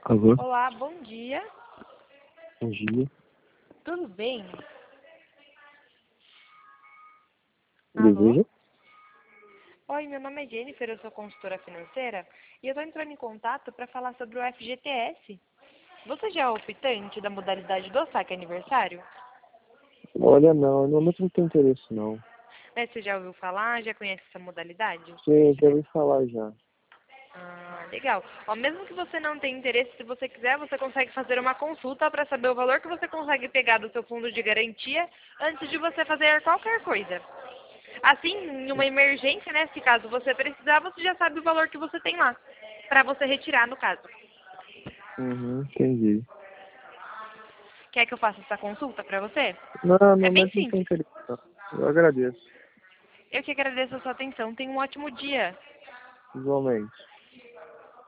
Alô, Olá, bom dia. bom dia. Tudo bem? Alô? Deseja? Oi, meu nome é Jennifer, eu sou consultora financeira e eu estou entrando em contato para falar sobre o FGTS. Você já é optante da modalidade do saque aniversário? Olha, não, no momento não tenho interesse, não. Né, você já ouviu falar? Já conhece essa modalidade? Você já ouviu falar já. Ah, legal. Ó, mesmo que você não tenha interesse, se você quiser, você consegue fazer uma consulta para saber o valor que você consegue pegar do seu fundo de garantia antes de você fazer qualquer coisa. Assim, em uma emergência, né, se caso você precisar, você já sabe o valor que você tem lá, para você retirar, no caso. Uhum, entendi. Quer que eu faça essa consulta para você? Não, no É bem momento não tenho simples. interesse, não. Eu agradeço, Eu que agradeço a sua atenção. Tenha um ótimo dia. igualmente.